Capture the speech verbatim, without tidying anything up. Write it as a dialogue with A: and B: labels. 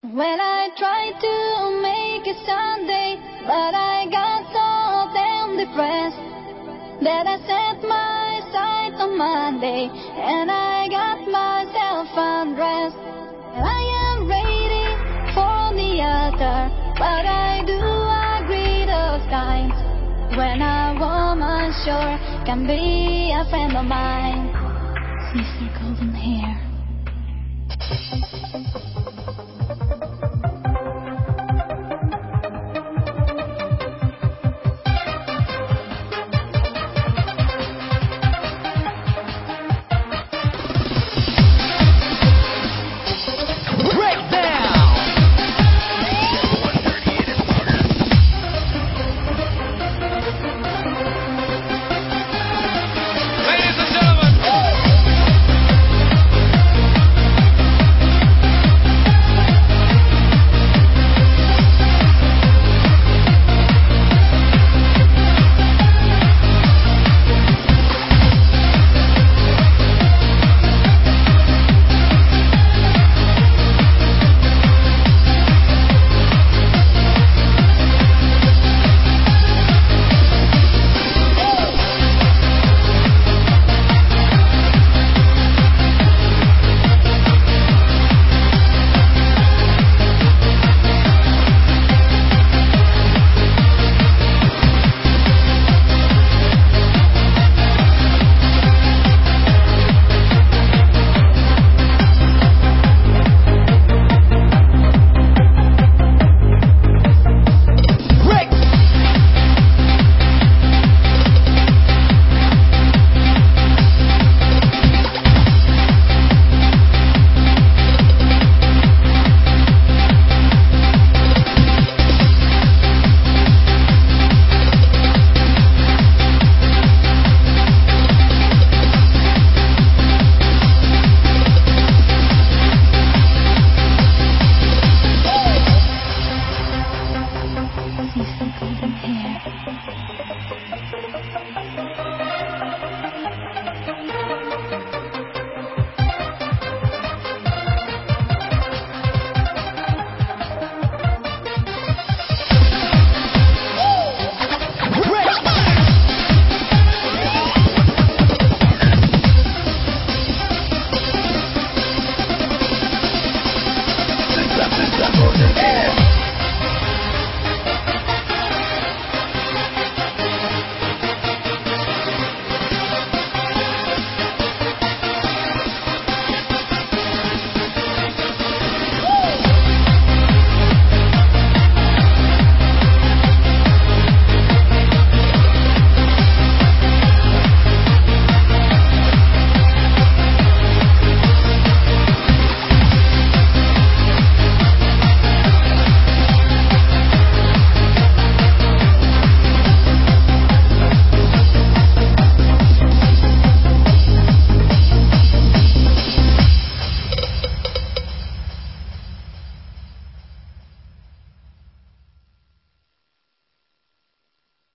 A: When I tried to make it Sunday, but I got so damn depressed that I set my sight on Monday and I got myself undressed. I am ready for the altar, but I do agree those times when a woman sure can be a friend of mine. Mister Golden Hair.